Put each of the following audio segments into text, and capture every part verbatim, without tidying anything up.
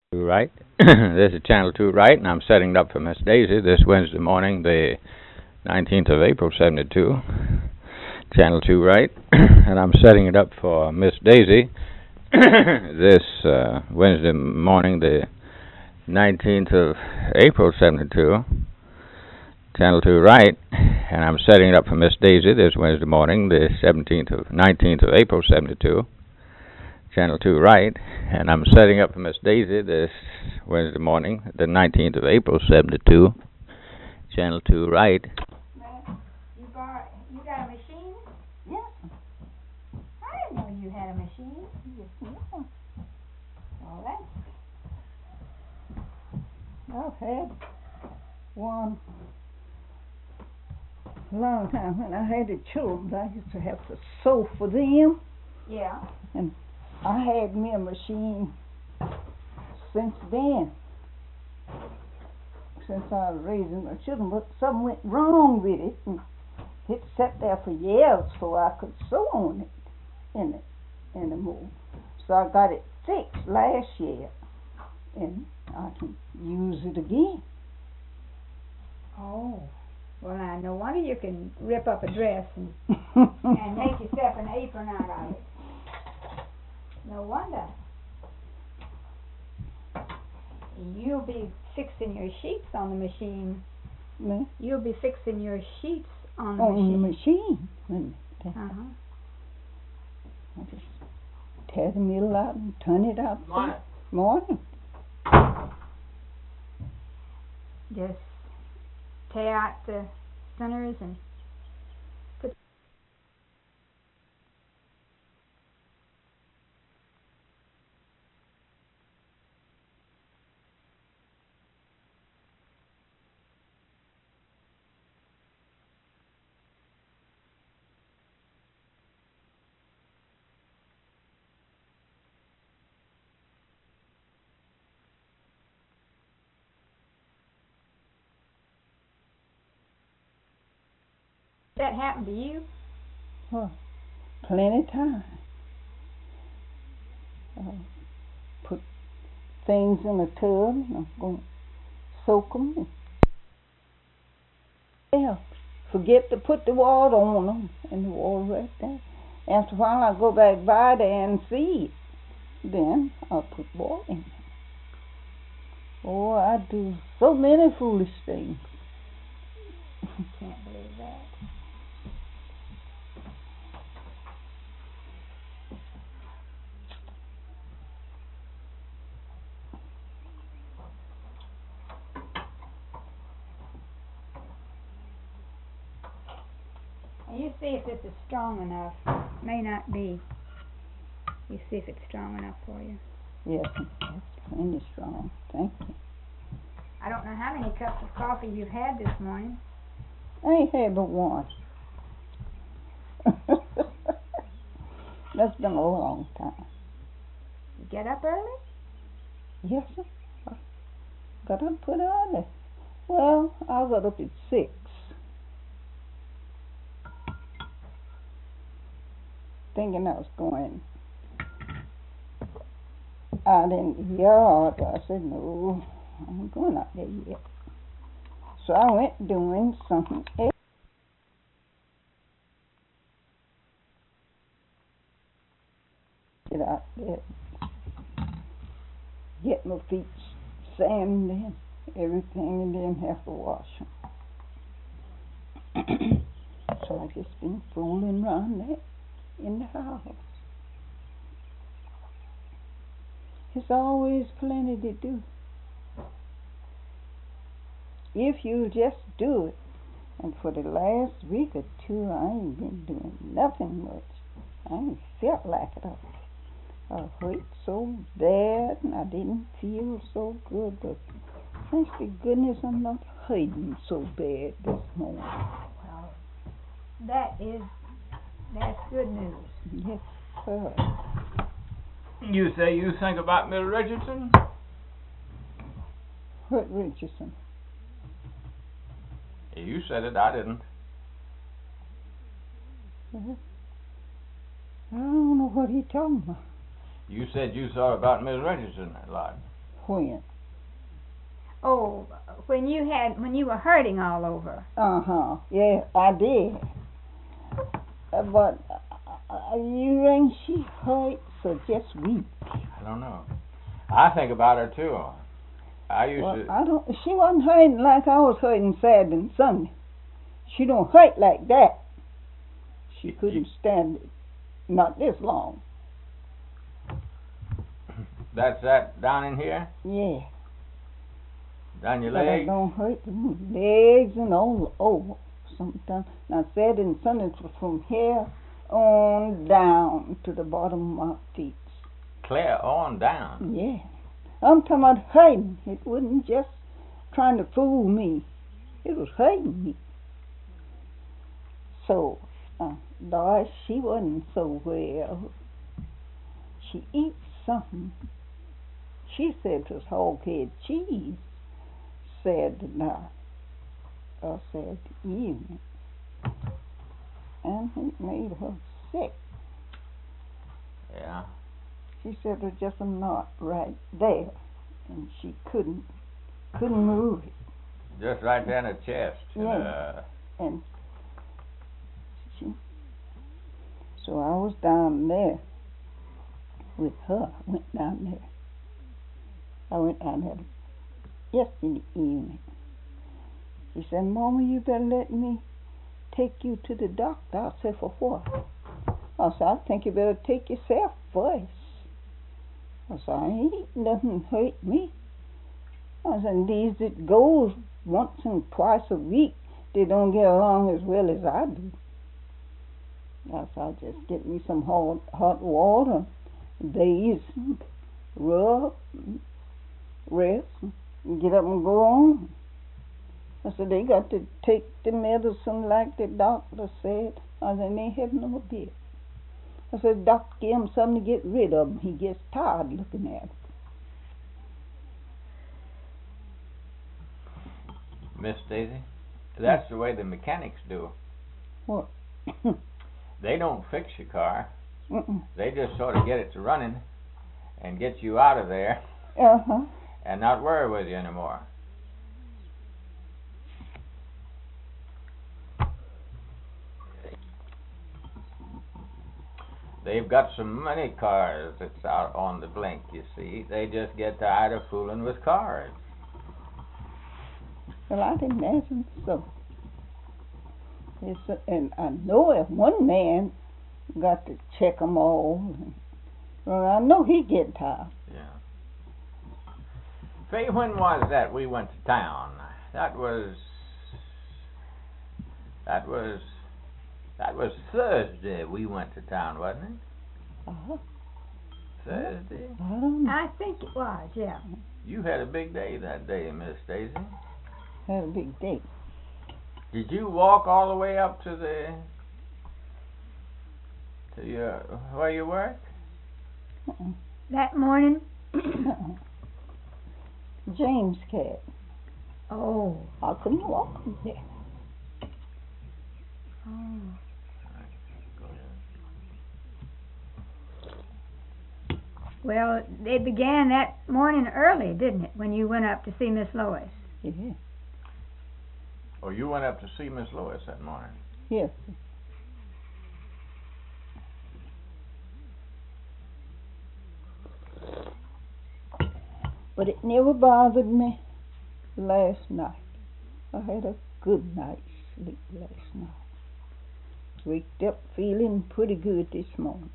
Two Right. This is Channel two Right, and I'm setting it up for Miss Daisy this Wednesday morning, the nineteenth of April, seventy-two. Channel two Right, and I'm setting it up for Miss Daisy this uh, Wednesday morning, the nineteenth of April, seventy-two. Channel two Right, and I'm setting it up for Miss Daisy this Wednesday morning, the seventeenth of nineteenth of April, seventy-two. Channel two Right, and I'm setting up for Miss Daisy this Wednesday morning, the nineteenth of April, seventy-two. Channel two Right. Well, you got, you got a machine? Yeah. I didn't know you had a machine. Yes, yeah. Well, that's... I've had one a long time. When I had the children, I used to have to sew for them. Yeah. And I had me a machine since then, since I was raising my children, but something went wrong with it, and it sat there for years so I could sew on it in it anymore. So I got it fixed last year, and I can use it again. Oh. Well, now, no wonder you can rip up a dress and, and make yourself an apron out of it. No wonder. You'll be fixing your sheets on the machine. Me? You'll be fixing your sheets on the on machine. the machine. Uh-huh. I just tear the middle out and turn it out. Morning. Morning. Just tear out the centers and put that happen to you? Oh, plenty time. Uh, put things in a tub, and I'm going to soak them. Yeah, forget to put the water on them, and the water right there. After a while, I go back by there and see it. Then I'll put water in. Oh, I do so many foolish things. Can't believe that. You see if this is strong enough. May not be. You see if it's strong enough for you. Yes, it's plenty strong. Thank you. I don't know how many cups of coffee you've had this morning. I ain't had but one. That's been a long time. You get up early? Yes, sir. I got up pretty early. Well, I got up at six. Thinking I was going out in the yard. I said, no, I ain't going out there yet. So I went doing something else. Get out there, get my feet sanded and everything, and then have to wash them. So I just been fooling around there in the house. There's always plenty to do if you just do it. And for the last week or two, I ain't been doing nothing much. I ain't felt like it. I hurt so bad, and I didn't feel so good. But thank to goodness I'm not hurting so bad this morning. Well, that is, that's good news. Yes, sir. You say you think about Miss Richardson? What Richardson? You said it, I didn't. Uh, I don't know what he talking about. You said you thought about Miss Richardson a lot. When? Oh, when you had, when you were hurting all over. Uh-huh. Yeah, I did. Uh, but uh, you ain't she hurt, so just weak. I don't know. I think about her too. I used Well, to. I don't. She wasn't hurting like I was hurting Saturday and Sunday. She don't hurt like that. She You- couldn't stand it. Not this long. That's that down in here? Yeah. Down your But I leg? don't hurt the legs and all over sometimes. Now Saturday and Sunday was from here on down to the bottom of my feet. Clear on down. Yeah. I'm talking about hurting. It wasn't just trying to fool me. It was hurting me. So, uh, Doris, she wasn't so well. She eats something. She said it was hog head cheese. Said night. I said evening. And it made her sick. Yeah. She said there was just a knot right there, and she couldn't couldn't move it. Just right there in the chest. Yeah. Uh, And she, so I was down there with her. I went down there. I went down there yesterday evening. She said, "Mama, you better let me take you to the doctor." I said, "For what?" I said, "I think you better take yourself first." I said, "I ain't nothing hurt me." I said, "These that goes once and twice a week, they don't get along as well as I do." I said, "I'll just get me some hot, hot water, bathe, rub, rest, and get up and go on." I said, "They got to take the medicine like the doctor said." I said, "They have no bit." I said, "Doctor gave him something to get rid of him. He gets tired looking at it." Miss Daisy, that's the way the mechanics do. What? They don't fix your car. Mm-mm. They just sort of get it to running and get you out of there Uh-huh. and not worry with you anymore. They've got so many cars that's out on the blink, you see. They just get tired of fooling with cars. Well, I'd imagine so. It's a, and I know if one man got to check them all, well, I know he'd get tired. Yeah. Faye, when was that we went to town? That was... That was... That was Thursday we went to town, wasn't it? Uh-huh. Thursday? I don't know. I think it was, yeah. You had a big day that day, Miss Daisy. Had a big day. Did you walk all the way up to the... to your... where you work? Uh-uh. That morning? Uh-uh. James Cat. Oh. I couldn't walk him there. Oh. Well, they began that morning early, didn't it, when you went up to see Miss Lois? Yeah. Oh, you went up to see Miss Lois that morning? Yes. But it never bothered me last night. I had a good night's sleep last night. Waked up feeling pretty good this morning.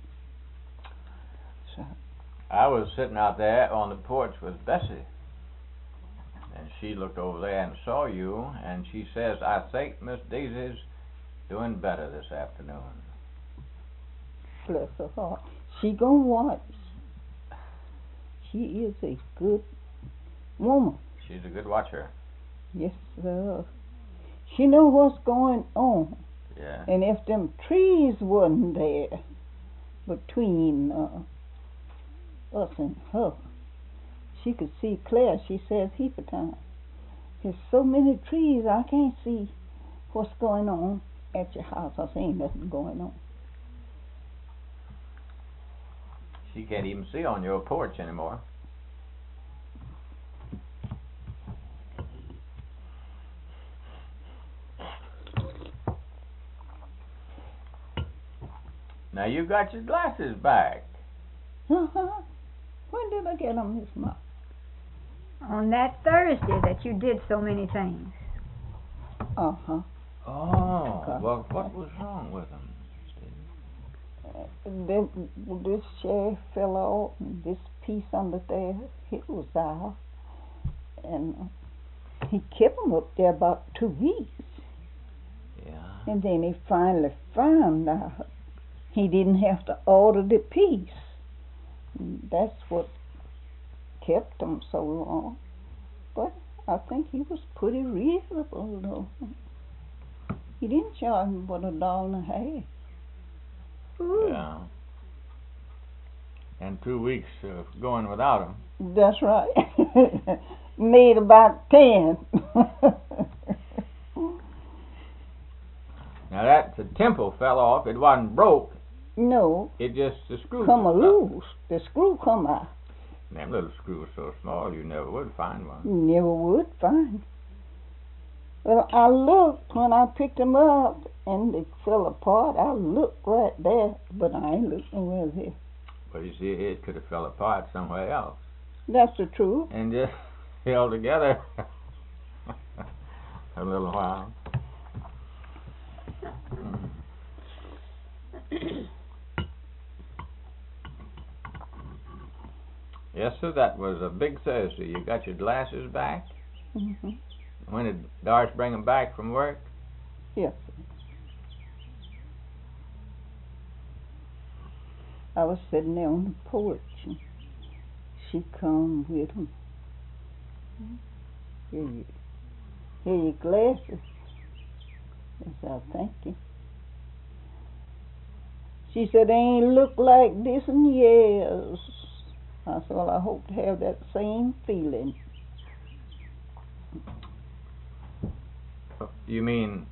So, I was sitting out there on the porch with Bessie, and she looked over there and saw you, and she says, "I think Miss Daisy's doing better this afternoon." bless her heart. She gonna watch. She is a good woman. She's a good watcher. Yes, sir. She know what's going on. Yeah. And if them trees wasn't there between uh, us and her, she could see clear. She says heap of times. There's so many trees, I can't see what's going on at your house. I say ain't nothing going on. She can't even see on your porch anymore. Now you got your glasses back. Uh-huh. When did I get them, Miss Ma? On that Thursday that you did so many things. Uh-huh. Oh, well, what was wrong with them? Uh, this, this chair fell off, and this piece under there, it was out. And uh, he kept them up there about two weeks. Yeah. And then he finally found out he didn't have to order the piece. And that's what kept them so long. But I think he was pretty reasonable, though. He didn't charge me but a dollar and a half. Ooh. Yeah. And two weeks of going without them. That's right. Made about ten. Now that the temple fell off. It wasn't broke. No. It just the screw Come a was loose. The screw come out. Them little screws so small you never would find one. You never would find. Well, I looked when I picked them up and they fell apart. I looked right there, but I ain't looked nowhere there. But you see, it could have fell apart somewhere else That's the truth. and just held together a little while. Yes, sir, that was a big Thursday. You got your glasses back? Mm-hmm. When did Doris bring them back from work? Yes. I was sitting there on the porch and she come with them. Here you, here your glasses. I said, thank you. She said, they ain't looked like this in years. I said, well, I hope to have that same feeling. You mean,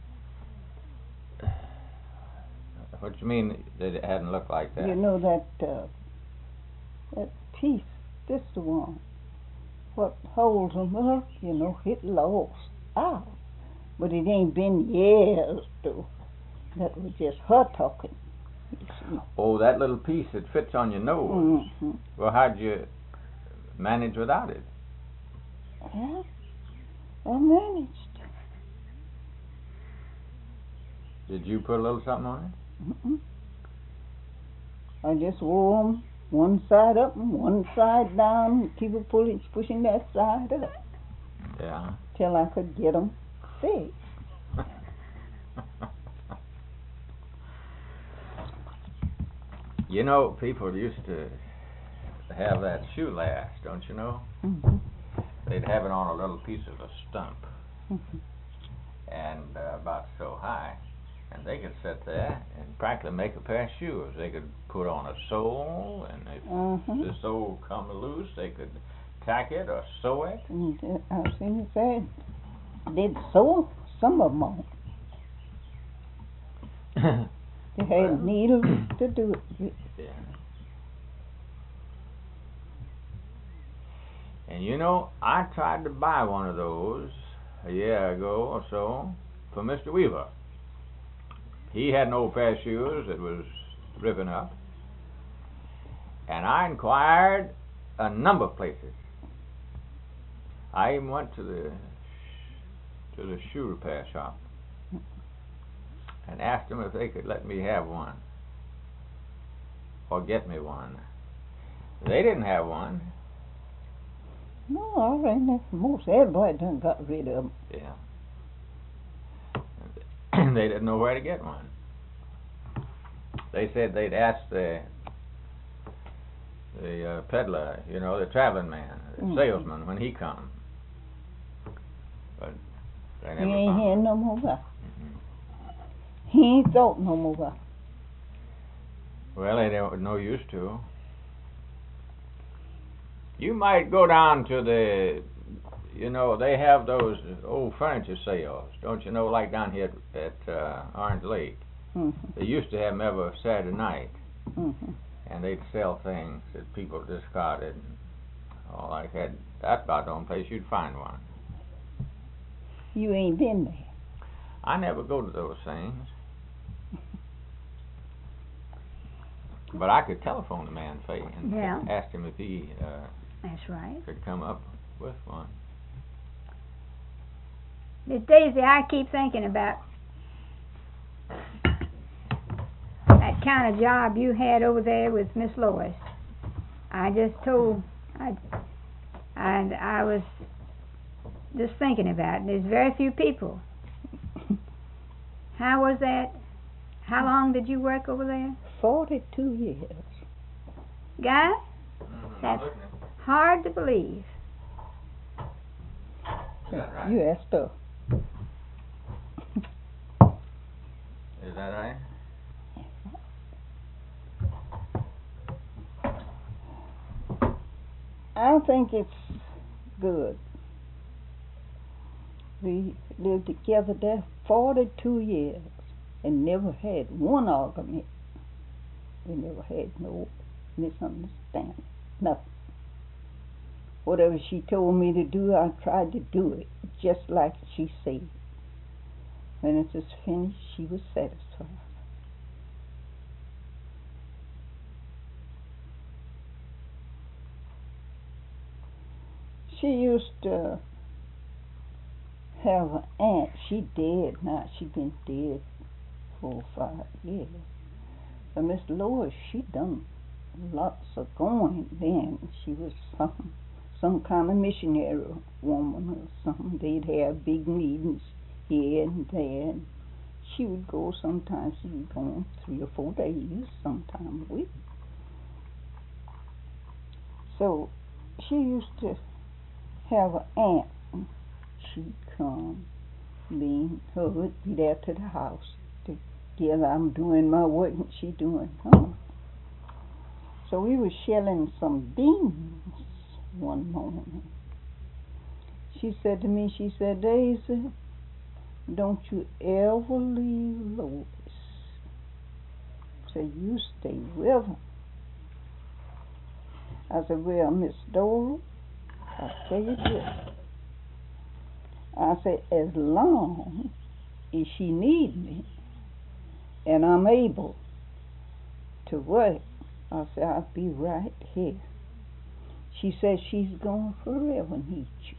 what you mean that it hadn't looked like that? You know that uh, that piece, this the one, what holds them up, you know, it lost out. But it ain't been years, though. That was just her talking. Oh, that little piece that fits on your nose. Mm-hmm. Well, how'd you manage without it? Yeah, I managed. Did you put a little something on it? Mm-mm. I just wore them one side up and one side down, keep it pulling, pushing that side up Yeah. till I could get them fixed. You know, people used to have that shoe last, don't you know? Mm-hmm. They'd have it on a little piece of a stump, Mm-hmm. and uh, about so high, and they could sit there and practically make a pair of shoes. They could put on a sole, and if Uh-huh. the sole come loose, they could tack it or sew it. And uh, I've seen it say, they'd sew some of them on. They had Well. needles to do it with. Yeah. And you know, I tried to buy one of those a year ago or so for Mister Weaver. He had an old pair of shoes that was ripping up, and I inquired a number of places. I even went to the to the shoe repair shop and asked them if they could let me have one or get me one. They didn't have one. No, I reckon that most everybody done got rid of them. Yeah. They didn't know where to get one. They said they'd ask the the uh, peddler, you know, the traveling man, the Mhm. salesman, when he come. But they He never ain't found hearing one. no more about it. Mhm. He ain't thought no more about it. Well, they don't no use to. You might go down to the, you know, they have those old furniture sales, don't you know, like down here at, at uh, Orange Lake. Mm-hmm. They used to have them every Saturday night, Mm-hmm. and they'd sell things that people discarded and all like that. That's about the only place you'd find one. You ain't been there. I never go to those things. But I could telephone the man, say, and Yeah. ask him if he uh, That's right. could come up with one. Miss Daisy, I keep thinking about that kind of job you had over there with Miss Lois. I just told, I, and I was just thinking about it. There's very few people. How was that? How long did you work over there? Forty-two years. Guy, Mm-hmm. that's hard to believe. Is that right? You asked her. Is that right? I think it's good. We lived together there forty-two years and never had one argument. We never had no misunderstanding, nothing. Whatever she told me to do, I tried to do it just like she said. When it was finished, she was satisfied. She used to have an aunt. She dead now. She been dead four or five years. But Miss Lois, she done lots of going then. She was some some kind of missionary woman or something. They'd have big meetings here and there. And she would go sometimes. She would go on three or four days, sometime a week. So she used to have an aunt. She'd come, me and her would be there to the house together. I'm doing my work and she doing hers. So we were shelling some beans one morning. She said to me, she said, Daisy, don't you ever leave Lois. Said, you stay with her. I said, well, Miss Dora, I'll tell you this. I said, as long as she needs me and I'm able to work, I said, I'll be right here. She said, she's going to forever need you.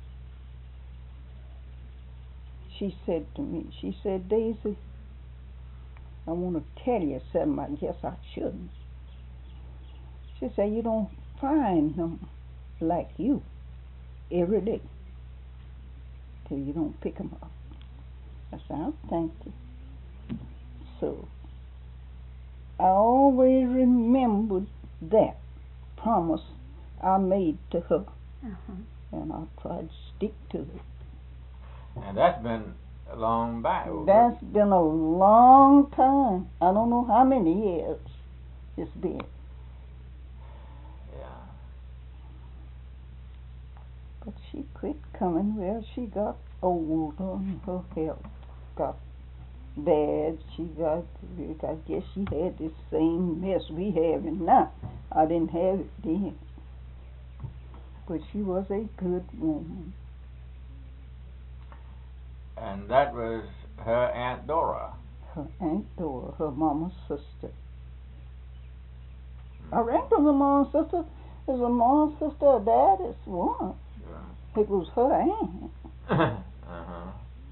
She said to me, she said, Daisy, I want to tell you something. I guess I shouldn't. She said, you don't find them like you every day till you don't pick them up. I said, I'll thank you. So I always remembered that promise I made to her, Uh-huh. and I tried to stick to it. And that's been a long back. That's been a long time. I don't know how many years it's been. Yeah. But she quit coming. Well, she got older and her health got bad. She got, I guess she had this same mess we having now. I didn't have it then. But she was a good woman. And that was her Aunt Dora. Her Aunt Dora, her mama's sister. I reckon it was a mom's sister. It was a mom's sister or daddy's one. Sure. It was her aunt. Uh-huh.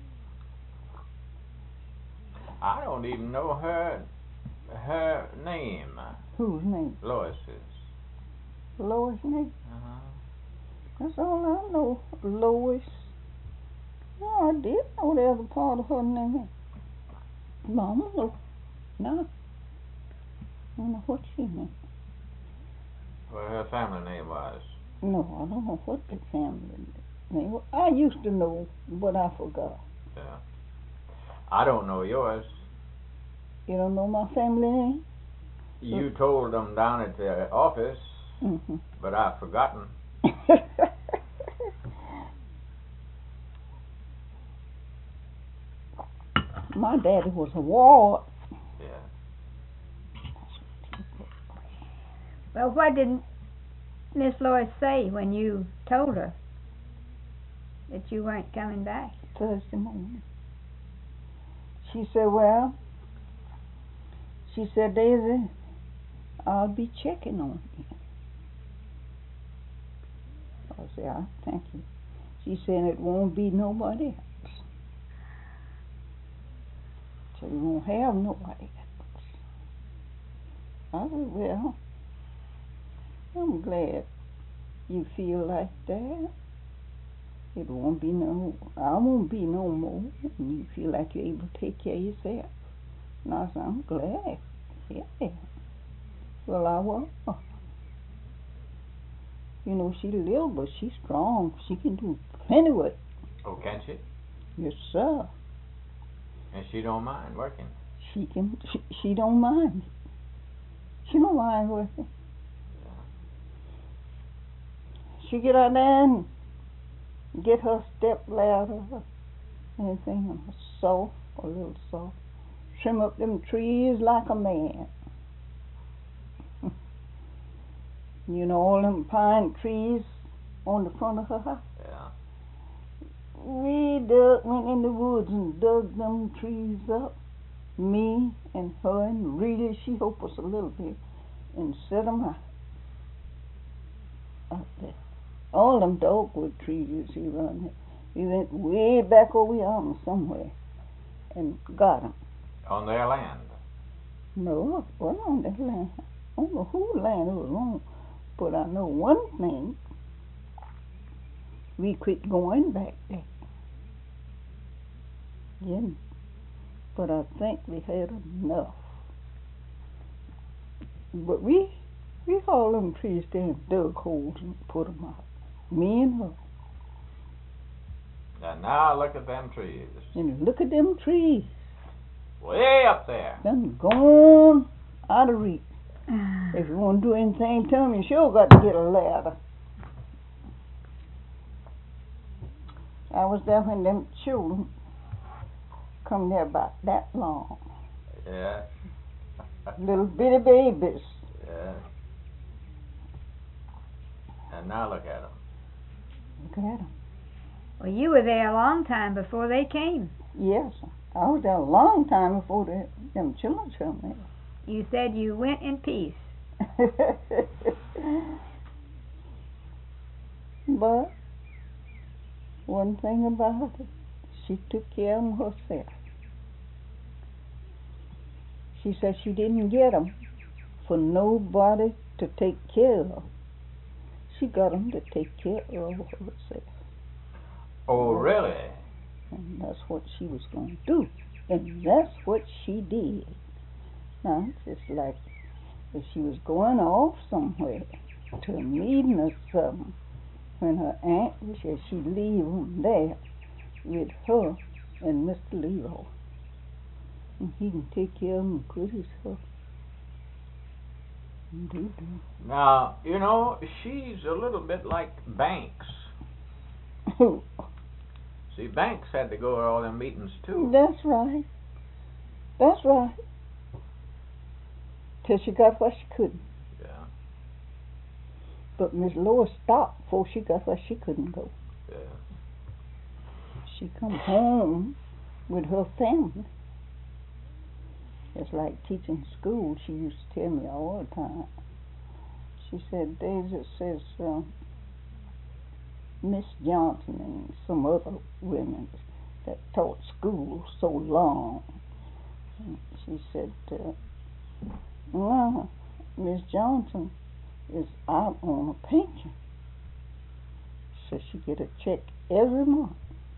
I don't even know her her name. Whose name? Lois's. Lois name? Uh-huh. That's all I know. Lois. No, I did know the other part of her name. Mama, no. No. I don't know what she meant. What her family name was. No, I don't know what the family name was. I used to know, but I forgot. Yeah. I don't know yours. You don't know my family name? You told them down at the office, Mm-hmm. but I've forgotten. My daddy was a Ward. Yeah. Well, what did Miss Lois say when you told her that you weren't coming back? Thursday morning. She said, well, she said, Daisy, I'll be checking on you. I said, I thank you. She said, it won't be nobody else. So you won't have nobody else. I said, well, I'm glad you feel like that. It won't be no, I won't be no more. And you feel like you're able to take care of yourself. And I said, I'm glad. Yeah. Well, I was. You know, she's little, but she's strong. She can do plenty work. Oh, can she? Yes, sir. And she don't mind working? She can, she, she don't mind. She don't mind working. Yeah. She get out there and get her step ladder, anything, and a saw, a little saw. Trim up them trees like a man. You know, all them pine trees on the front of her house? Yeah. We dug, went in the woods and dug them trees up. Me and her and Rita, she helped us a little bit, and set them out. Up there. All them dogwood trees you see around here. We went way back over yonder somewhere and got them. On their land? No, it wasn't on their land. I don't know whose land it was on. But I know one thing, we quit going back there. Yeah. But I think we had enough. But we, we hauled them trees down, dug holes and put them out. Me and her. And now look at them trees. And look at them trees. Way up there. Them gone out of reach. If you want to do anything to them, you sure got to get a ladder. I was there when them children come there about that long. Yeah. Little bitty babies. Yeah. And now look at them. Look at them. Well, you were there a long time before they came. Yes, I was there a long time before the, them children come there. You said you went in peace. But one thing about it, she took care of them herself. She said she didn't get them for nobody to take care of. She got them to take care of herself. Oh, really? And that's what she was going to do. And that's what she did. Now, it's just like if she was going off somewhere to a meeting or something, when her aunt said she'd leave him there with her and Mister Leroy. And he can take care of him good as her. Indeed. Now, you know, she's a little bit like Banks. See, Banks had to go to all them meetings, too. That's right. That's right. Till she got where she couldn't. Yeah. But Miss Lois stopped before she got where she couldn't go. Yeah. She come home with her family. It's like teaching school. She used to tell me all the time. She said, Daisy says, uh, Miss Johnson and some other women that taught school so long. And she said, uh, well, Miss Johnson is out on a pension. So she get a check every month.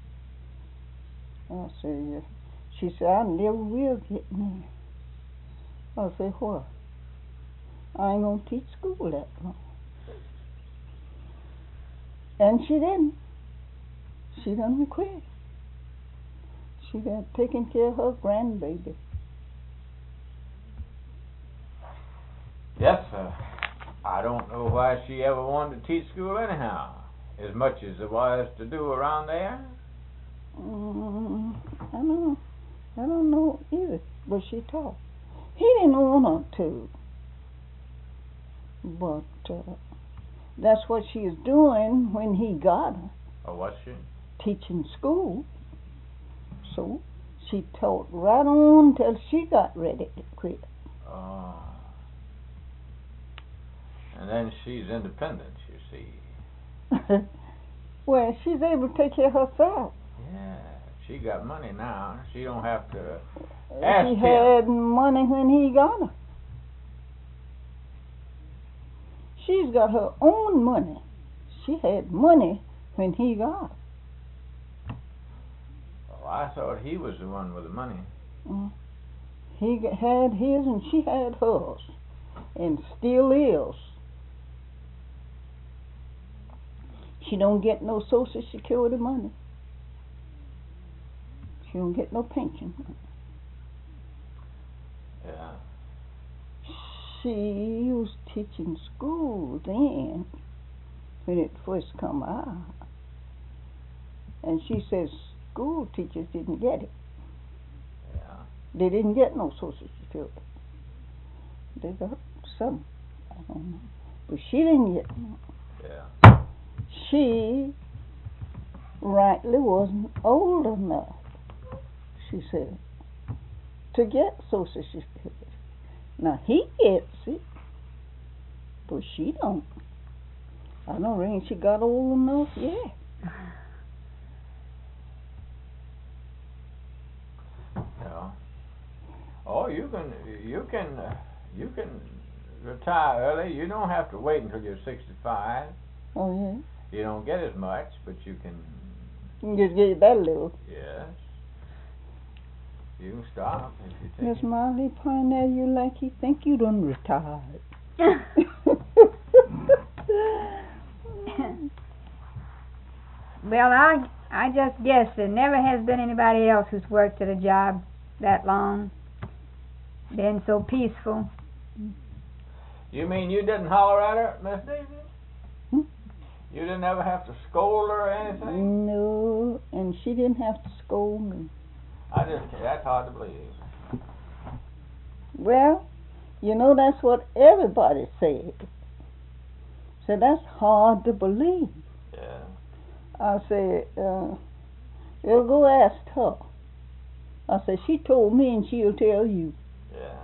I said, yeah. She said, I never will get there. I said, what? I ain't gonna teach school that long. And she didn't. She done quit. She got taking care of her grandbaby. Yes, sir. I don't know why she ever wanted to teach school anyhow, as much as there was to do around there. Mm, I don't know. I don't know either, but she taught. He didn't want her to. But uh, that's what she was doing when he got her. Oh, was she? Teaching school. So she taught right on till she got ready to quit. Oh. And then she's independent, you see. Well, she's able to take care of herself. Yeah, she got money now. She don't have to ask She him. had money when he got her. She's got her own money. She had money when he got her. Oh, I thought he was the one with the money. Mm. He g- had his and she had hers. And still is. She don't get no Social Security money. She don't get no pension money. Yeah. She was teaching school then, when it first come out. And she says school teachers didn't get it. Yeah. They didn't get no Social Security. They got some, I don't know. But she didn't get no. Yeah. She rightly wasn't old enough, she said, to get Social Security. Now he gets it, but she don't. I don't think she got old enough yet. Yeah. Oh, you can, you can, uh, you can retire early. You don't have to wait until you're sixty-five. Oh yeah. You don't get as much, but you can. You can just get that little. Yes. You can stop if you take Miss it. Molly point at you like you think you done retired. Well, I I just guess there never has been anybody else who's worked at a job that long, been so peaceful. You mean you didn't holler at her, Miss Daisy? Hmm? You didn't ever have to scold her or anything? No, and she didn't have to scold me. I just, that's hard to believe. Well, you know, that's what everybody said. So that's hard to believe. Yeah. I said, uh, you'll go ask her. I said, she told me and she'll tell you. Yeah.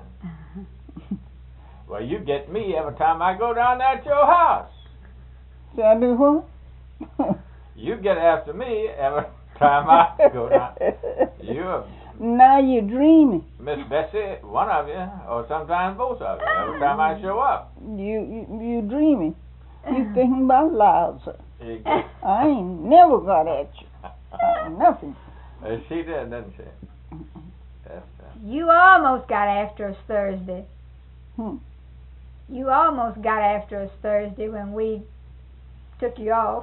Well, you get me every time I go down there at your house. So I do what? You get after me every time I go down. You, Now you're dreaming. Miss Bessie, one of you, or sometimes both of you, every time I show up. You you you dreaming. You thinking about Liza. You get, I ain't never got at you. Uh, nothing. uh, she did, didn't she? Yes, sir. You almost got after us Thursday. Hmm. You almost got after us Thursday when we took you off.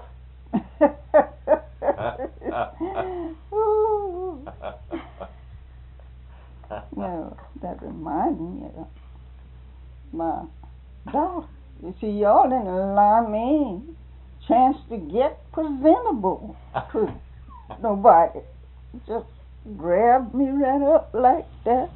Ooh. Well, that reminds me of my daughter. You see, y'all didn't allow me chance to get presentable to nobody. Just grabbed me right up like that.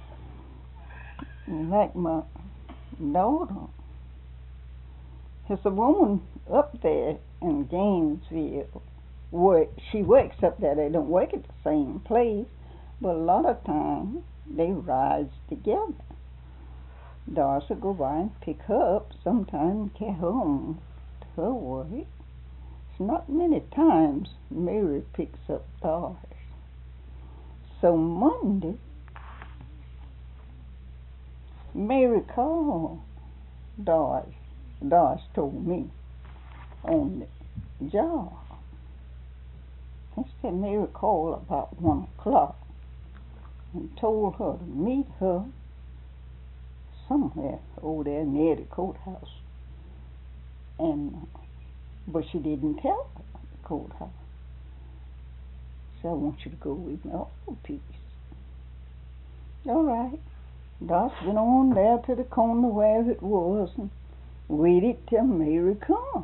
Like my daughter. There's a woman up there in Gainesville. Work, she works up there. They don't work at the same place, but a lot of times they ride together. Doris will go by and pick her up sometime and carry her home to her work. It's not many times Mary picks up Doris. So Monday, Mary called Doris. Doris told me on the job. I said Mary called about one o'clock and told her to meet her somewhere over there near the courthouse. And uh, but she didn't tell her the courthouse. So I want you to go with me. Oh, peace. All right. Doris went on there to the corner where it was and waited till Mary come.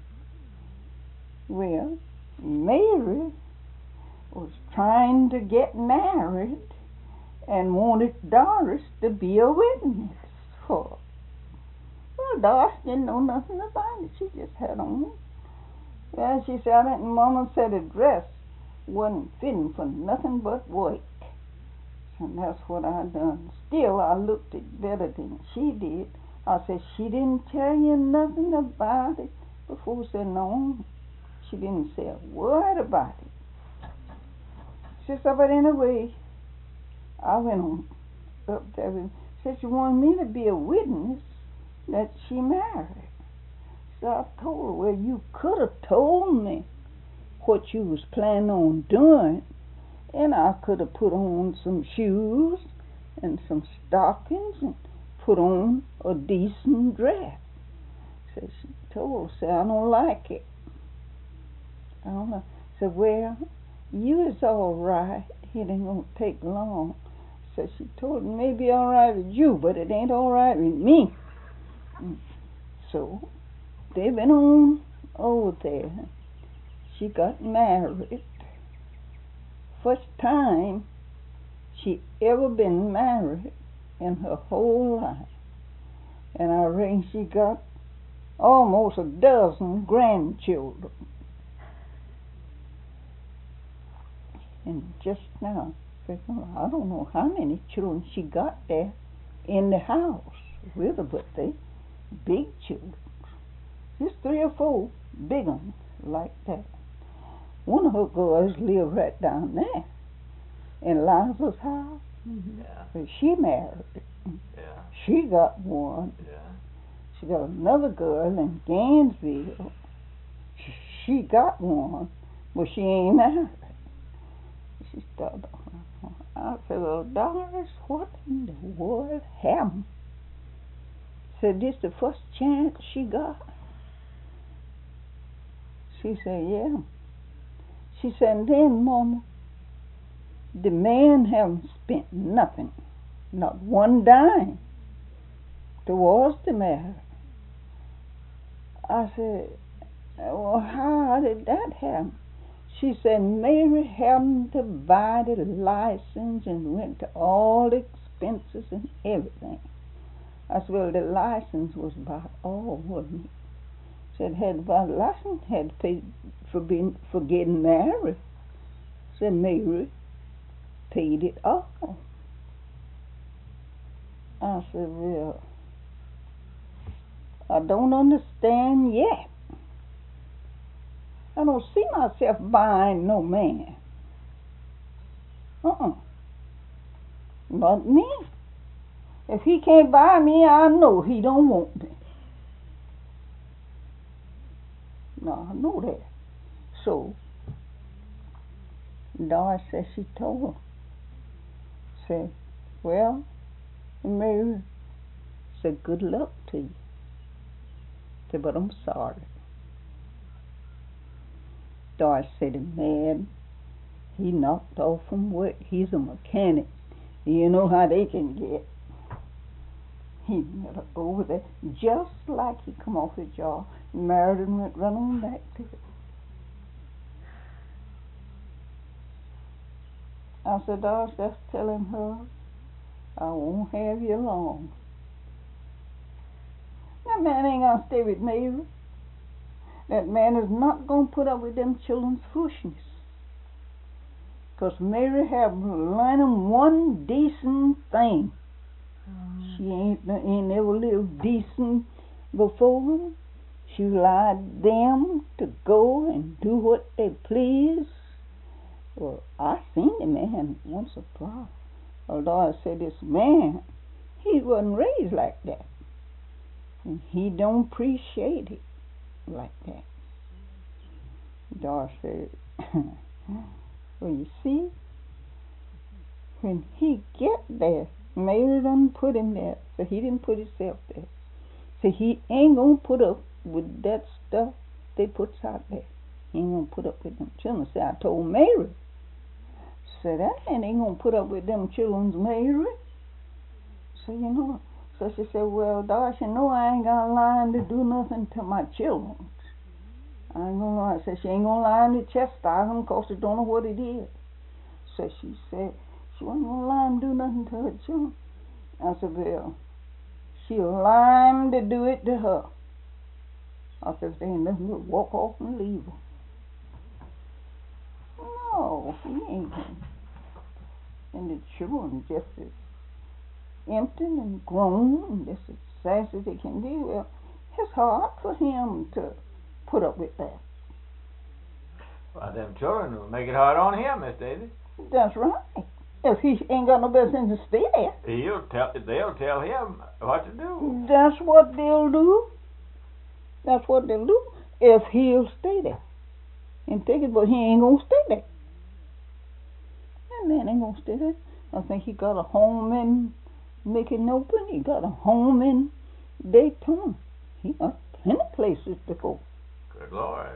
Well, Mary was trying to get married and wanted Doris to be a witness for. Well, Doris didn't know nothing about it. She just had on. Well, she said, and Mama said a dress wasn't fitting for nothing but work. And that's what I done. Still, I looked it better than she did. I said, she didn't tell you nothing about it before? Said, no. She didn't say a word about it. She said, but anyway, I went on up there and said she wanted me to be a witness that she married. So I told her, well, you could have told me what you was planning on doing, and I could have put on some shoes and some stockings and put on a decent dress. So she told her, said, I don't like it. I don't know. Said, well, you is all right. It ain't gonna take long. So she told me, maybe all right with you, but it ain't all right with me. So they been on over there. She got married. First time she ever been married in her whole life. And I reckon she got almost a dozen grandchildren. And just now, I don't know how many children she got there in the house with her, but they big children. Just three or four big ones like that. One of her girls lived right down there in Liza's house. Mm-hmm. Yeah. But she married. Yeah. She got one. Yeah. She got another girl in Gainesville. She got one, but she ain't married. She started. I said, well, Doris, what in the world happened? Said, this the first chance she got? She said, yeah. She said, and then, Mama, the man haven't spent nothing, not one dime, towards the marriage. I said, well, how did that happen? She said, Mary happened to buy the license and went to all the expenses and everything. I said, well, the license was bought all, wasn't it? Said, had to buy the license, had to pay for being for getting married. Said, Mary paid it all. I said, well, I don't understand yet. I don't see myself buying no man. Uh-uh. Not me. If he can't buy me, I know he don't want me. No, I know that. So, Doris said she told her. Said, well, Mary said, good luck to you. Said, but I'm sorry. Doris said, the man, he knocked off from work. He's a mechanic. You know how they can get. He met her over there just like he come off the job, married and went running back to it. I said, Doris, that's telling her I won't have you long. That man ain't gonna stay with Mary. That man is not gonna put up with them children's foolishness. Because Mary have learned them one decent thing. Mm. She ain't, ain't never lived decent before. She allowed them to go and do what they please. Well, I seen the man once or twice. Although I said this man, he wasn't raised like that. And he don't appreciate it like that. Doris said, well, you see, when he get there, Mary done put him there, so he didn't put himself there. So he ain't gonna put up with that stuff they puts out there. He ain't gonna put up with them children. So I told Mary, said, that man ain't gonna put up with them children's Mary. So, you know, so she said, well, Doris, you know I ain't got line to do nothing to my children. I ain't gonna lie. I said, she ain't gonna lie to chastise them because she don't know what it is. So she said, she wasn't gonna lie and do nothing to her children. I said, well, she'll lie to do it to her. I said, if there ain't nothing, we'll walk off and leave her. No, he ain't. And the children just as empty and grown and just as sassy as he can be. Well, it's hard for him to put up with that. Well, them children will make it hard on him, Miss Daisy. That's right. If he ain't got no better sense to stay there. He'll tell, they'll tell him what to do. That's what they'll do. That's what they'll do if he'll stay there and take it, but he ain't gonna stay there. That man ain't gonna stay there. I think he got a home in Mickinopen. He got a home in Daytona. He got plenty places to go. Good Lord.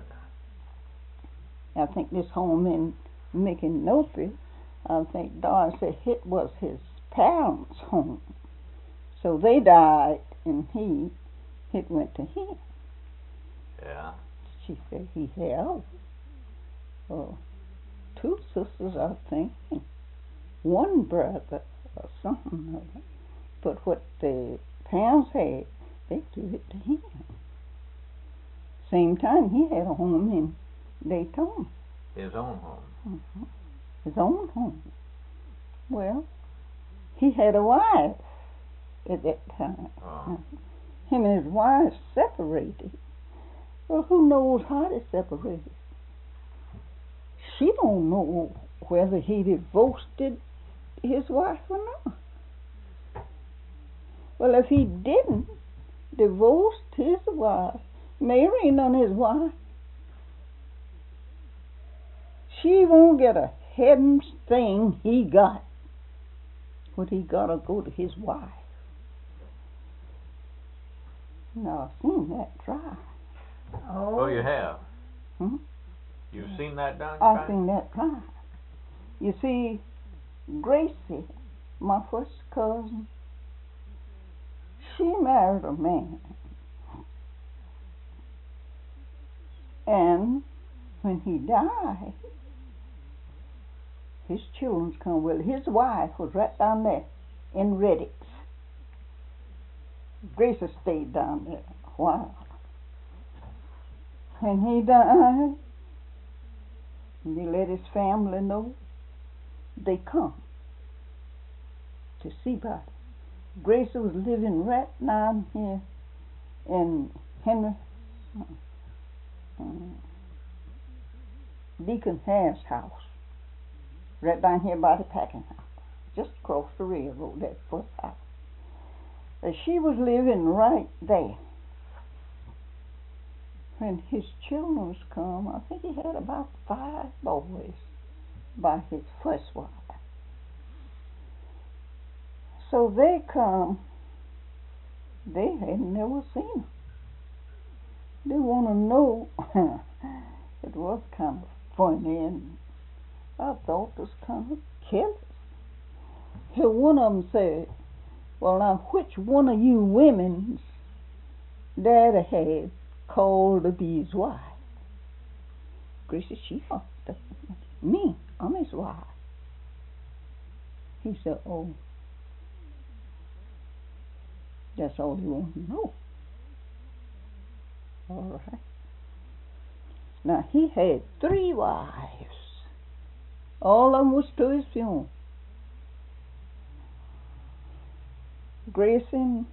I think this home in Mickinopen, I think Don said it was his parents' home. So they died and he, it went to him. Yeah. She said he had uh, two sisters, I think, and one brother or something like that. But what the parents had, they gave it to him. Same time he had a home in Daytona. His own home. Mm-hmm. His own home. Well, he had a wife at that time. Oh. Him and his wife separated. Well, who knows how they separated? She don't know whether he divorced his wife or not. Well, if he didn't divorce his wife, Mary ain't none his wife. She won't get a heaven's thing he got. But he gotta go to his wife. Now, I've seen that try. Oh, Oh, you have? Hmm? You've seen that done? I've Connie? seen that try. You see, Gracie, my first cousin, she married a man. And when he died, his children's come. Well, his wife was right down there in Reddix. Gracie stayed down there a while. When he died, he let his family know. They come to see about it. Gracie was living right down here in Henry um, Deacon Harris' house, right down here by the packing house, just across the railroad, that first house. Uh, she was living right there. When his children come, I think he had about five boys by his first wife. So they come, they had never seen her. They want to know. It was kind of funny, and I thought it was kind of careless. So one of them said, well, now, which one of you women's daddy had called to be his wife? Gracie, she thought, me, I'm his wife. He said, oh, that's all he wanted to know. All right. Now, he had three wives. All of them was to his funeral. Gracie and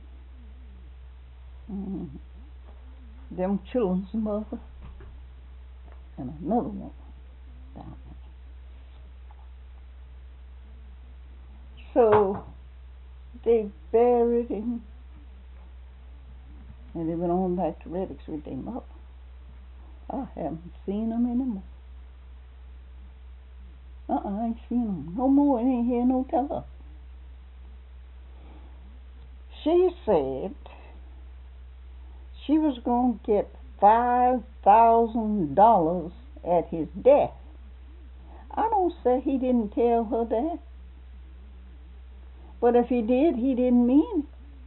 um, them children's mother and another one down there. So they buried him, and they went on back to Reddix with their mother. I haven't seen them anymore. Uh-uh, I ain't seen them no more. I ain't hear no tell. She said she was going to get five thousand dollars at his death. I don't say he didn't tell her that. But if he did, he didn't mean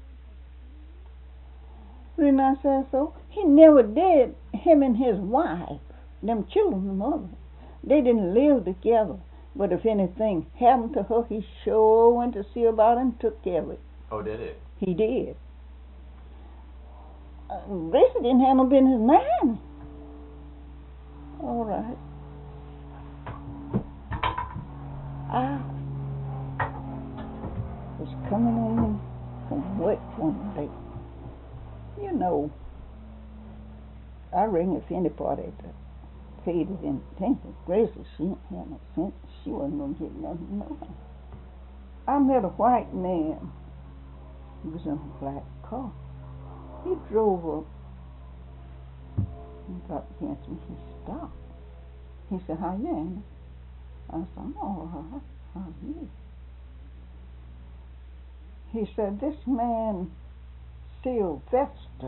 it. Didn't I say so? He never did, him and his wife, them children's mother. They didn't live together. But if anything happened to her, he sure went to see about it and took care of it. Oh, did it? He did. Uh, Gracie didn't have no business marrying. All right. I was coming home from work one day, You know, I ring if anybody paid it in attention. Gracie, she didn't have no sense. She wasn't going to get nothing, no. I met a white man. He was in a black car. He drove up and got against me. He stopped. He said, "How you in?" I said, "I'm all right. How are you?" He said, "This man, Sylvester,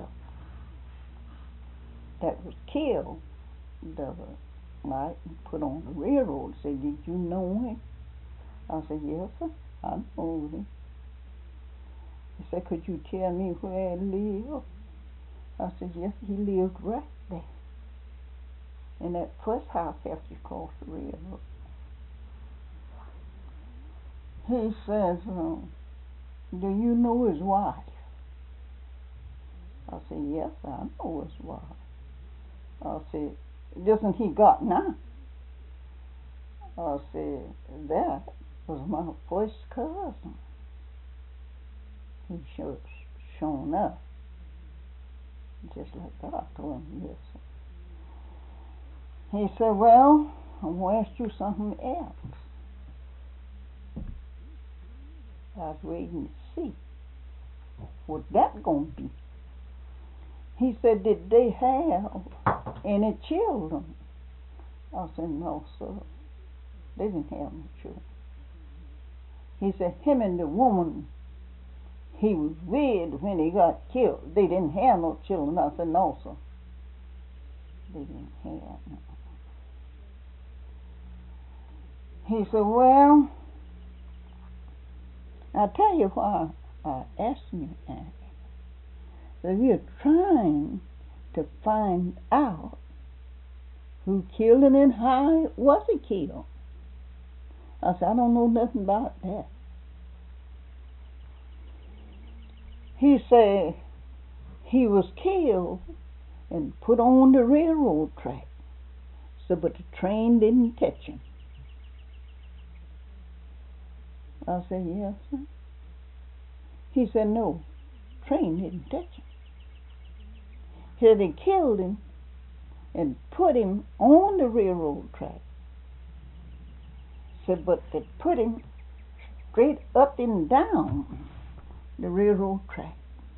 that was killed the other night and put on the railroad." Said, "Did you know him?" I said, "Yes, sir. I know him." He said, "Could you tell me where he lived?" I said, "Yes, he lived right there, in that first house after you cross the railroad." He says, um, "Do you know his wife?" I said, "Yes, I know his wife." I said, "Doesn't he got now?" I said, "That was my first cousin." He sure shown up. Just like that, I told him, "Yes, sir." He said, "Well, I'm going to ask you something else." I was waiting to see what that going to be. He said, "Did they have any children?" I said, "No, sir. They didn't have any children." He said, "Him and the woman he was with when he got killed, they didn't have no children?" I said, "No, sir. They didn't have no." He said, "Well, I'll tell you why I asked me that. So we're trying to find out who killed him and how was he killed." I said, "I don't know nothing about that." He said he was killed and put on the railroad track, so but the train didn't catch him. I said, "Yes, sir." He said, "No, train didn't catch him." He said they killed him and put him on the railroad track. Said, but they put him straight up and down the railroad track.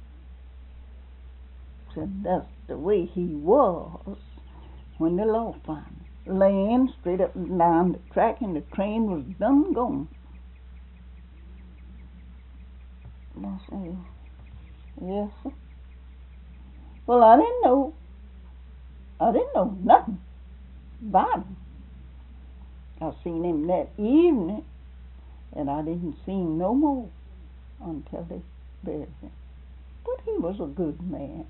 Said that's the way he was when the law found him, laying straight up and down the track, and the train was done gone. And I said, "Yes, sir." Well, I didn't know. I didn't know nothing about him. I seen him that evening, and I didn't see him no more until they buried him. But he was a good man.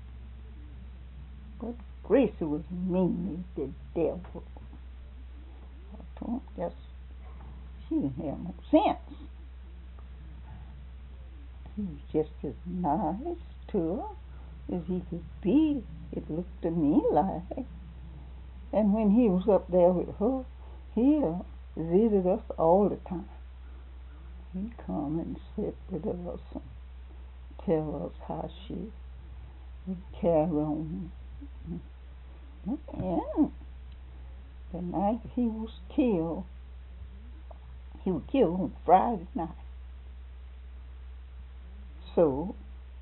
But Gracie was mean as the devil. I told him, yes, she didn't have no sense. He was just as nice to her as he could be, it looked to me like. And when he was up there with her, he uh, visited us all the time. He'd come and sit with us and tell us how she would carry on. And the night he was killed, he was killed on Friday night. So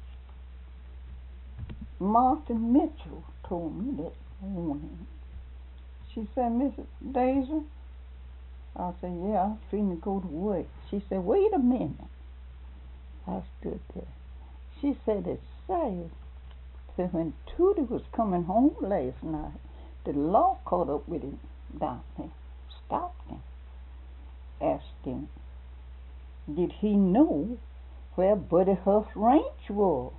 Martha Mitchell told me that morning. She said, "Missus Daisy," I said, "Yeah, I was trying to go to work." She said, "Wait a minute." I stood there. She said, "It says that when Tootie was coming home last night, the law caught up with him down there, stopped him, asked him, did he know where Buddy Huff's ranch was?"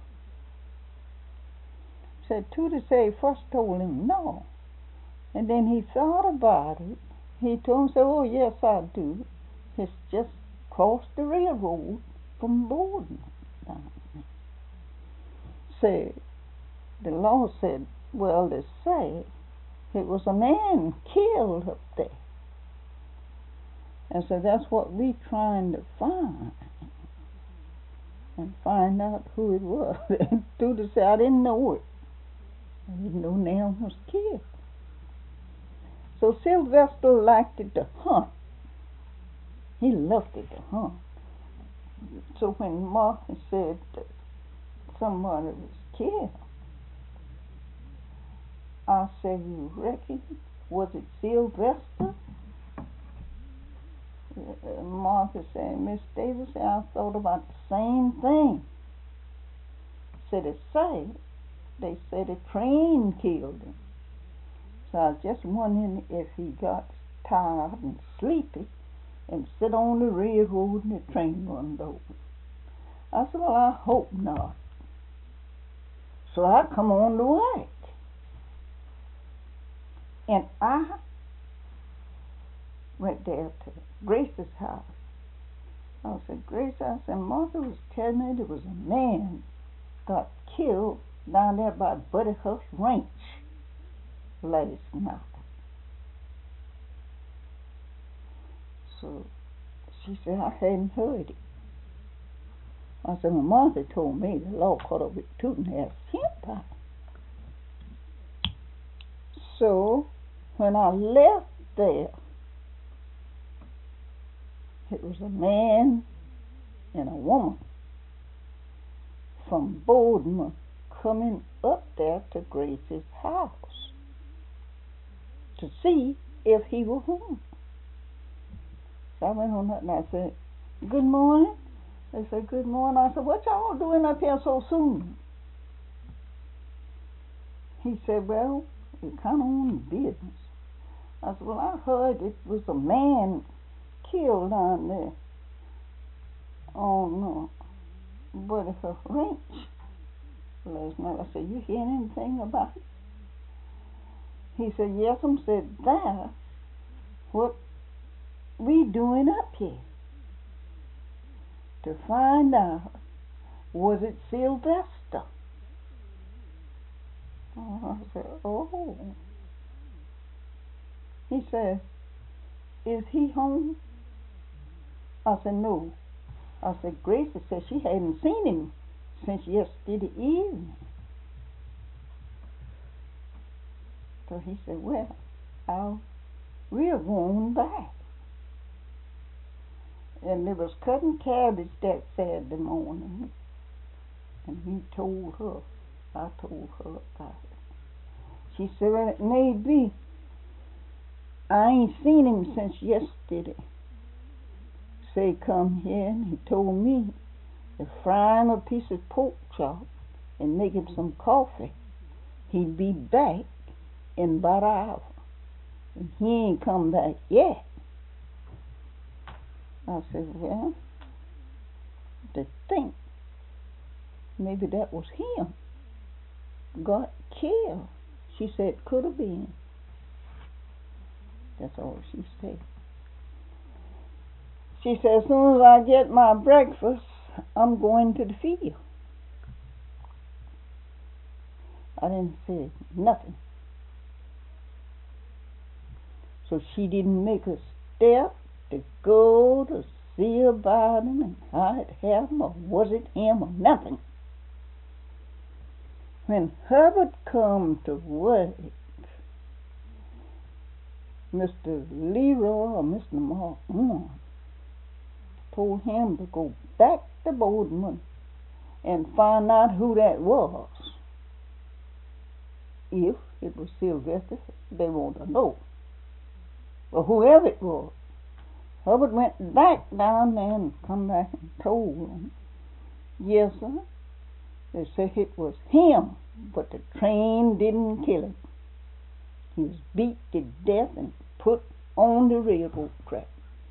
Said Tootie said he first told him no, and then he thought about it. He told him, said, "Oh yes, I do. It's just across the railroad from Borden down there." Said the law said, well, they say it was a man killed up there. And so that's what we trying to find. and find out who it was. And Tudor said, I didn't know it. I didn't know Nell was killed. So Sylvester liked it to hunt. He loved it to hunt. So when Martha said that somebody was killed, I said, you reckon? Was it Sylvester? Uh, Martha said, Miss Davis, I thought about the same thing. Said it say, they said a train killed him. So I was just wondering if he got tired and sleepy and sit on the railroad and the train runned over. I said, well, I hope not. So I come on to work. And I went there to Grace's house. I said, Grace, I said, Martha was telling me there was a man got killed down there by Buddy Huff's ranch last night. So she said, I hadn't heard it. I said, well, Martha told me the law caught up with Tootin' has him by. So when I left there, it was a man and a woman from Boardman coming up there to Grace's house to see if he was home. So I went on up and I said, good morning. They said, good morning. I said, what y'all doing up here so soon? He said, well, we're kind of on business. I said, well, I heard it was a man killed down there on uh, Buddy Huff Ranch last night. I said, you hear anything about it? He said, yes. I said, that's what we doing up here, to find out, was it Sylvester? Oh, I said, oh. He says, is he home? I said, no. I said, Grace said she hadn't seen him since yesterday evening. So he said, well, I'll, we're going back. And they was cutting cabbage that Saturday morning. And he told her, I told her about it. She said, well, it may be. I ain't seen him since yesterday. Say, come here, and he told me to fry him a piece of pork chop and make him some coffee. He'd be back in about an hour. And he ain't come back yet. I said, well, to think, maybe that was him. Got killed. She said, could have been. That's all she said. She said, as soon as I get my breakfast, I'm going to the field. I didn't say nothing. So she didn't make a step to go to see about him and how it happened, or was it him, or nothing. When Herbert come to work, Mister Leroy or Mister Mark told him to go back to Boardman and find out who that was. If it was Sylvester, they want to know. But whoever it was, Herbert went back down there and come back and told them, yes, sir. They said it was him, but the train didn't kill him. He was beat to death and put on the railroad track.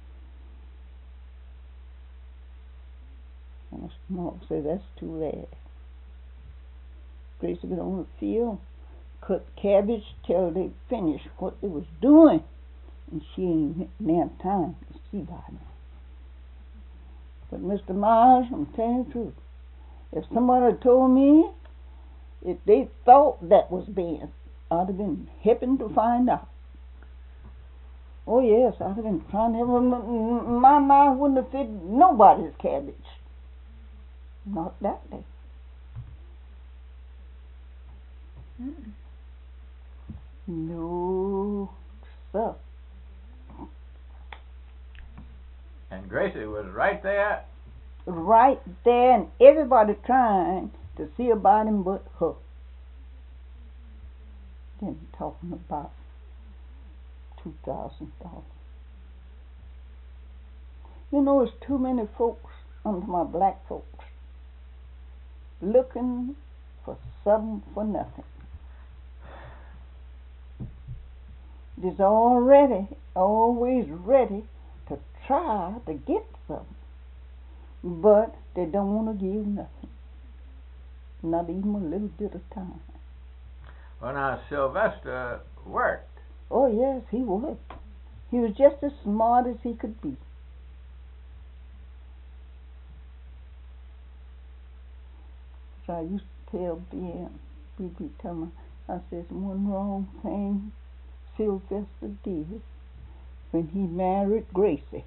And Mister Mark said, that's too bad. Grace had been on the field, cut cabbage till they finished what they was doing. And she ain't had time to see about it. But Mister Myers, I'm telling you the truth, if somebody had told me, if they thought that was Ben, I'd have been helping to find out. Oh yes, I'd have been trying to have, my mind wouldn't have fit nobody's cabbage. Not that day. Mm-mm. No, sir. And Gracie was right there. Right there, and everybody trying to see about him but her. Then talking about two thousand dollars. You know, there's too many folks under my black folks looking for something for nothing. There's already, always ready to try to get something, but they don't want to give nothing, not even a little bit of time. Well, now, Sylvester worked. Oh, yes, he was. He was just as smart as he could be. So I used to tell Ben, we'd be telling, I says, one wrong thing Sylvester did when he married Gracie.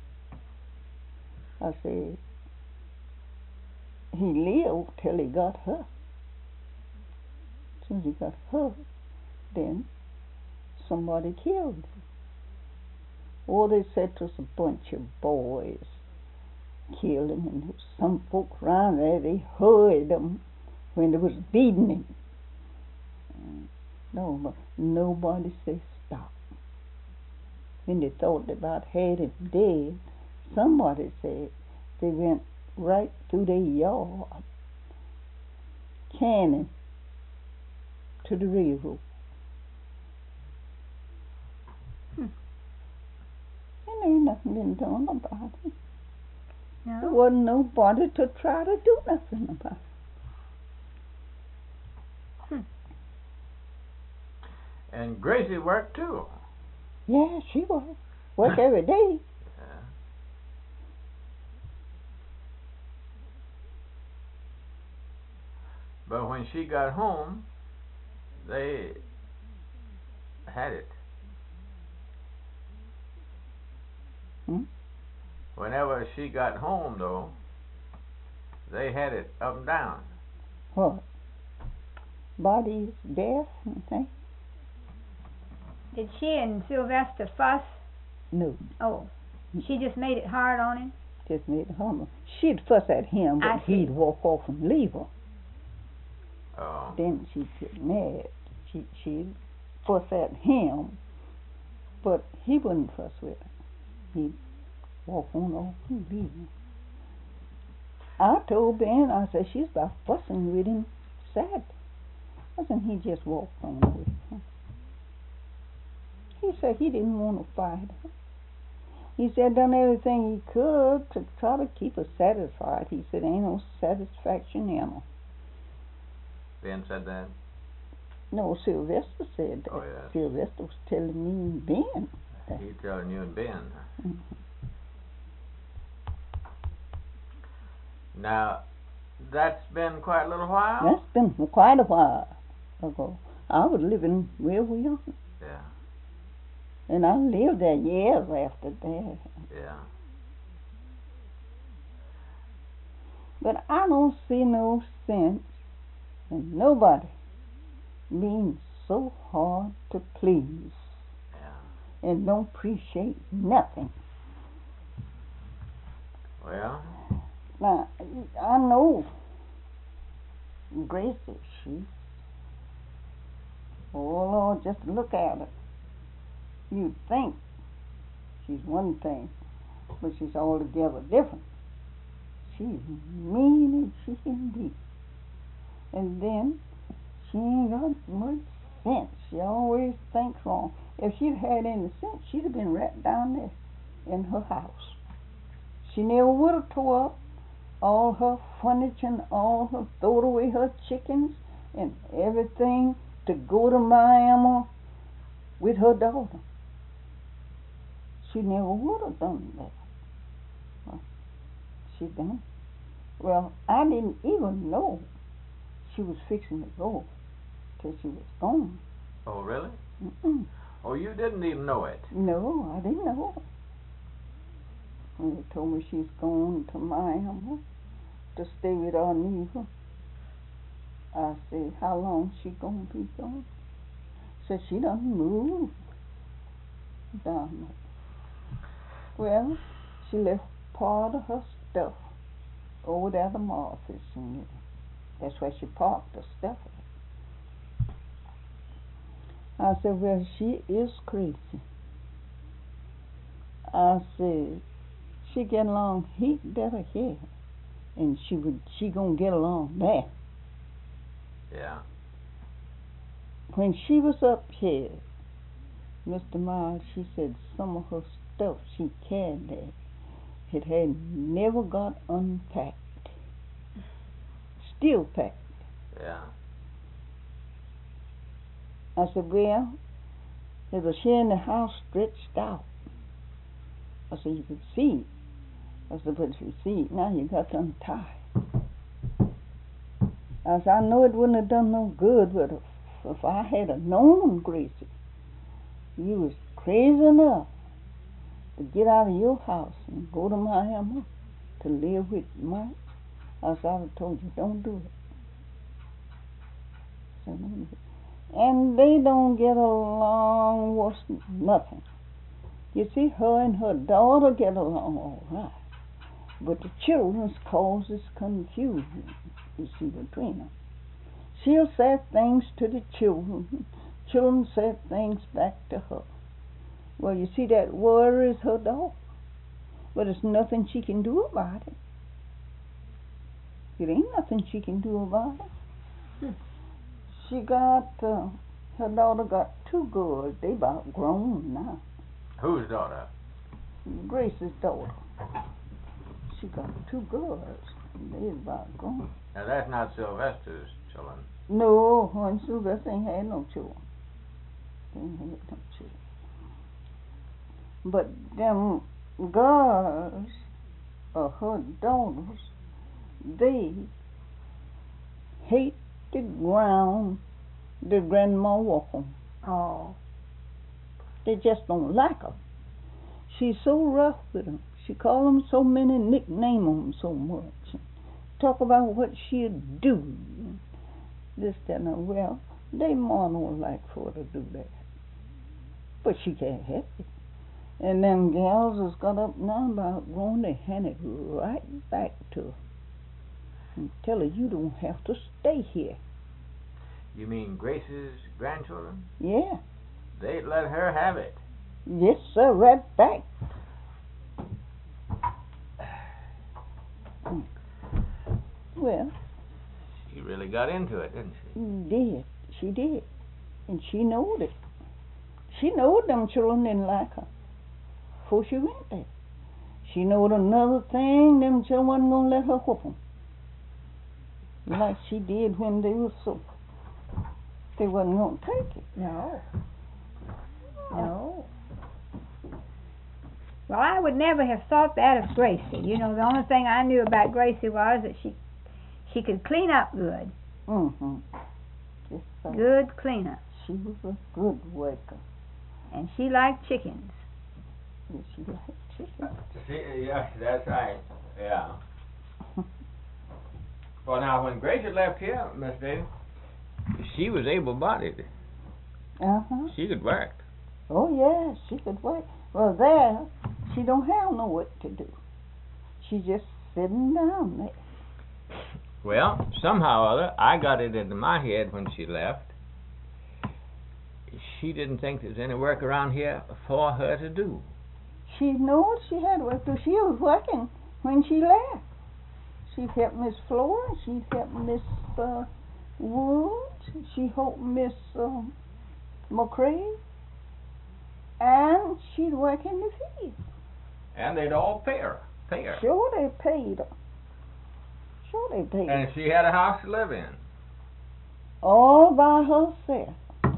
I said, he lived till he got her. As soon as he got her, then somebody killed him. Or they said it was a bunch of boys killed him, and there was some folk around there, they heard them when they was beating him. No, but nobody said stop. When they thought about had him dead, somebody said they went right through their yard, canning to the railroad. Hmm. And ain't nothing been done about it. No. There wasn't nobody to try to do nothing about it. Hmm. And Gracie worked too. Yeah, she was. Work every day. Yeah. But when she got home, they had it. Hmm? Whenever she got home, though, they had it up and down. What? Bodies, death, and things? Did she and Sylvester fuss? No, Oh, she just made it hard on him? just made her humble. She'd fuss at him, I but see. he'd walk off and leave her. Oh. Then she'd get mad. She, she'd fuss at him, but he wouldn't fuss with her. He'd walk on off and leave her. I told Ben, I said, she's about fussing with him Saturday. I said, he just walked on with her. He said he didn't want to fight her. He said done everything he could to try to keep her satisfied. He said ain't no satisfaction in her. Ben said that? No, Sylvester said that. Oh, yes. Sylvester was telling me and Ben. that. He telling you and Ben. Mhm. Now, that's been quite a little while? That's been quite a while ago. I was living real young. Yeah, And I lived there years after that. yeah. But I don't see no sense in nobody being so hard to please Yeah. and don't appreciate nothing. Well, Now, I know Gracie, she, oh Lord, just look at her. You'd think she's one thing, but she's altogether different. She's mean as she can be. And then she ain't got much sense. She always thinks wrong. If she'd had any sense, she'd have been right down there in her house. She never would have tore up all her furniture and all her, throwed away her chickens and everything to go to Miami with her daughter. She never would have done that. Well, she done. Well, I didn't even know she was fixing to go till she was gone. oh, really? Mm-mm. Oh, you didn't even know it? No, I didn't know. When they told me she's going to Miami, to stay with our neighbor. I said, how long she gonna be gone? Said she done moved down there. Well, she left part of her stuff over there at the office, and that's where she parked the stuff. I said, well, she is crazy. I said, she get along heap better here, and she would she gonna get along there. Yeah. When she was up here, Mister Miles, she said some of her stuff she carried there, it had never got unpacked. Still packed. Yeah. I said, well, it was here in the house stretched out. I said, you could see it. I said, but if you see it now, you got to untie. I said, I know it wouldn't have done no good, but if, if I had a known Gracie, you was crazy enough to get out of your house and go to Miami to live with Mike, I said, I would have told you, don't do it. I said, don't do it. And they don't get along worse than nothing. You see, her and her daughter get along all right, but the children causes confusion, you see, between them. She'll say things to the children, children say things back to her. Well, you see, that worries her daughter, but there's nothing she can do about it. It ain't nothing she can do about it. She got, uh, her daughter got two girls. They about grown now. Whose daughter? Grace's daughter. She got two girls. They about grown. Now that's not Sylvester's children. No, when Sylvester ain't had no children. They ain't had no children. But them girls, or her daughters, they hate the ground their grandma walk on. Oh. They just don't like her. She's so rough with them. She call them so many nickname them so much. Talk about what she'd do. This, that, and that. Well, they more don't like for her to do that. But she can't help it. And them gals has got up now about grown, they hand it right back to her. And tell her you don't have to stay here. You mean Grace's grandchildren? Yeah. They let her have it. Yes, sir, right back. Well, she really got into it, didn't she? Did. She did. And she knowed it. She knowed them children didn't like her before she went there. She knowed another thing, them children wasn't going to let her whoop them. Like she did when they were so. They wasn't going to take it. No. No. Well, I would never have thought that of Gracie. You know, the only thing I knew about Gracie was that she she could clean up good. Mm-hmm. Yes, sir. Good cleanup. She was a good worker. And she liked chickens. Yes, she liked chickens. See, yeah, that's right. Yeah. Well, now, when Gracie left here, Miss Davis, she was able-bodied. Uh-huh. She could work. Oh, yeah, she could work. Well, there, she don't have no work to do. She just sitting down there. Well, somehow or other, I got it into my head when she left. She didn't think there was any work around here for her to do. She knew she had work to do. She was working when she left. She helped Miss Flora. She helped Miss uh, Woods. She helped Miss uh, McCrae. And she'd work in the field. And they'd all pay her. Pay her. Sure they paid her. Sure they paid her. And she had a house to live in. All by herself.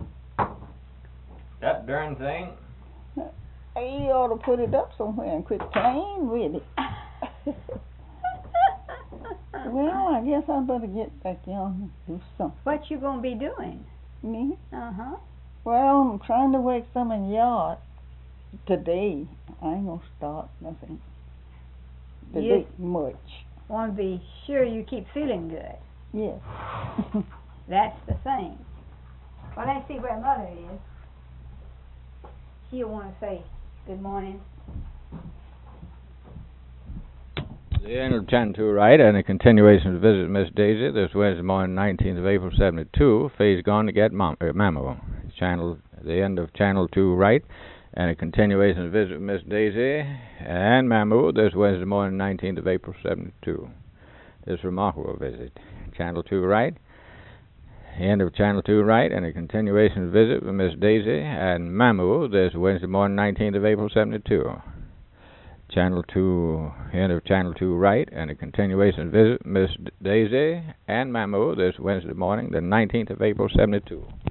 That darn thing. You ought to put it up somewhere and quit playing with it. Well, I guess I better get back on and do something. What you gonna be doing? Me? Uh-huh. Well, I'm trying to work some in the yard today. I ain't gonna start nothing today You- much. want to be sure you keep feeling good. Yes. That's the thing. Well, let's see where Mother is. She'll want to say good morning. The end of Channel two Right, and a continuation of the visit of Miss Daisy this Wednesday morning, nineteenth of April, seventy-two. Faye's gone to get mom, uh, Mammo. Channel, the end of Channel two Right, and a continuation of the visit of Miss Daisy and Mammo this Wednesday morning, nineteenth of April, seventy-two. This remarkable visit. Channel two Right, the end of Channel two Right, and a continuation of the visit with Miss Daisy and Mammo this Wednesday morning, nineteenth of April, seventy-two. Channel two, end of Channel two Right, and a continuation of visit Miss Daisy and Mammo this Wednesday morning, the nineteenth of April, seventy-two.